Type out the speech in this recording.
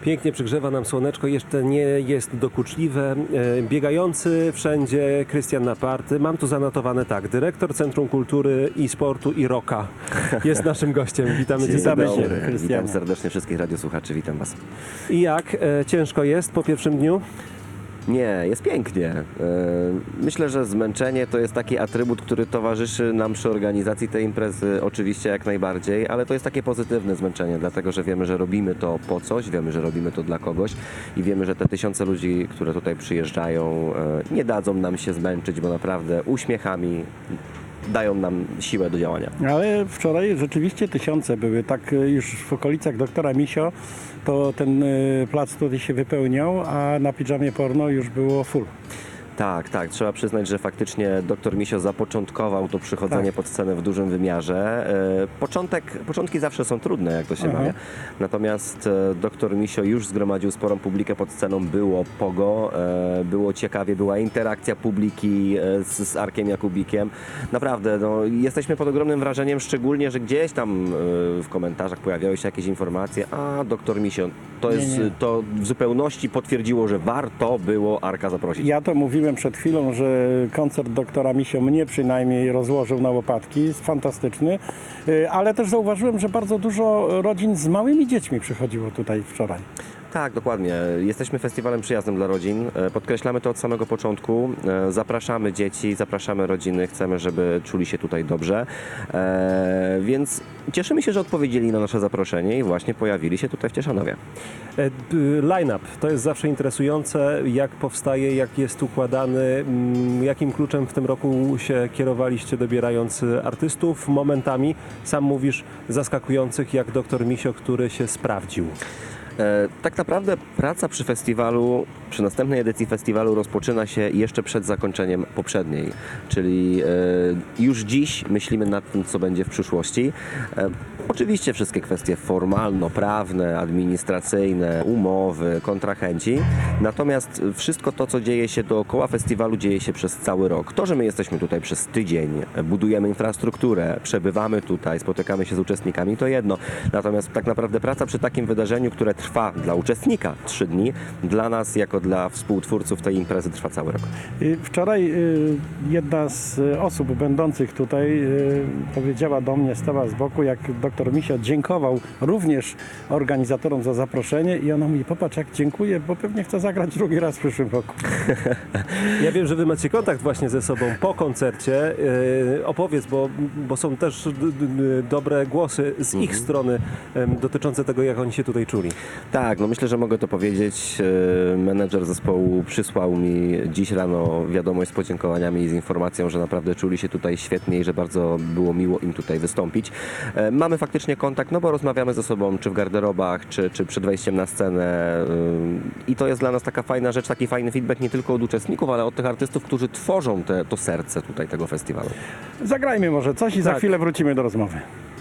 Pięknie przygrzewa nam słoneczko, jeszcze nie jest dokuczliwe. Biegający wszędzie Krystian Naparty. Mam tu zanotowane tak, dyrektor Centrum Kultury i Sportu i Rocka jest naszym gościem. Witamy Cię serdecznie. Witam serdecznie wszystkich radiosłuchaczy, witam Was. I jak? Ciężko jest po pierwszym dniu? Nie, jest pięknie. Myślę, że zmęczenie to jest taki atrybut, który towarzyszy nam przy organizacji tej imprezy oczywiście jak najbardziej, ale to jest takie pozytywne zmęczenie, dlatego że wiemy, że robimy to po coś, wiemy, że robimy to dla kogoś i wiemy, że te tysiące ludzi, które tutaj przyjeżdżają, nie dadzą nam się zmęczyć, bo naprawdę uśmiechami dają nam siłę do działania. Ale wczoraj rzeczywiście tysiące były, tak już w okolicach doktora Misio, to ten plac tutaj się wypełniał, a na Pidżamie Porno już było full. Tak, trzeba przyznać, że faktycznie dr Misio zapoczątkował to przychodzenie pod scenę w dużym wymiarze. Początki zawsze są trudne, jak to się mawia. Natomiast dr Misio już zgromadził sporą publikę pod sceną, było pogo, było ciekawie, była interakcja publiki z Arkiem Jakubikiem. Naprawdę, jesteśmy pod ogromnym wrażeniem, szczególnie, że gdzieś tam w komentarzach pojawiały się jakieś informacje, a dr Misio, to w zupełności potwierdziło, że warto było Arka zaprosić. Ja to mówiłem przed chwilą, że koncert doktora Misio mnie przynajmniej rozłożył na łopatki, jest fantastyczny, ale też zauważyłem, że bardzo dużo rodzin z małymi dziećmi przychodziło tutaj wczoraj. Tak, dokładnie. Jesteśmy festiwalem przyjaznym dla rodzin. Podkreślamy to od samego początku. Zapraszamy dzieci, zapraszamy rodziny, chcemy, żeby czuli się tutaj dobrze. Więc cieszymy się, że odpowiedzieli na nasze zaproszenie i właśnie pojawili się tutaj w Cieszanowie. Line-up to jest zawsze interesujące. Jak powstaje, jak jest układany, jakim kluczem w tym roku się kierowaliście, dobierając artystów? Momentami, sam mówisz, zaskakujących, jak dr Misio, który się sprawdził. Tak naprawdę praca przy festiwalu, przy następnej edycji festiwalu rozpoczyna się jeszcze przed zakończeniem poprzedniej, czyli już dziś myślimy nad tym, co będzie w przyszłości. Oczywiście wszystkie kwestie formalno-prawne, administracyjne, umowy, kontrahenci, natomiast wszystko to, co dzieje się dookoła festiwalu, dzieje się przez cały rok. To, że my jesteśmy tutaj przez tydzień, budujemy infrastrukturę, przebywamy tutaj, spotykamy się z uczestnikami, to jedno. Natomiast tak naprawdę praca przy takim wydarzeniu, które trwa dla uczestnika 3 dni, dla nas jako dla współtwórców tej imprezy trwa cały rok. Wczoraj jedna z osób będących tutaj powiedziała do mnie, stała z boku, jak dr Misio dziękował również organizatorom za zaproszenie i ona mówi, popatrz jak dziękuję, bo pewnie chcę zagrać drugi raz w przyszłym roku. Ja wiem, że wy macie kontakt właśnie ze sobą po koncercie. Opowiedz, bo są też dobre głosy z ich strony dotyczące tego, jak oni się tutaj czuli. Tak, myślę, że mogę to powiedzieć. Menedżer zespołu przysłał mi dziś rano wiadomość z podziękowaniami i z informacją, że naprawdę czuli się tutaj świetnie i że bardzo było miło im tutaj wystąpić. Mamy faktycznie kontakt, bo rozmawiamy ze sobą, czy w garderobach, czy przed wejściem na scenę i to jest dla nas taka fajna rzecz, taki fajny feedback nie tylko od uczestników, ale od tych artystów, którzy tworzą to serce tutaj tego festiwalu. Zagrajmy może coś i za chwilę wrócimy do rozmowy.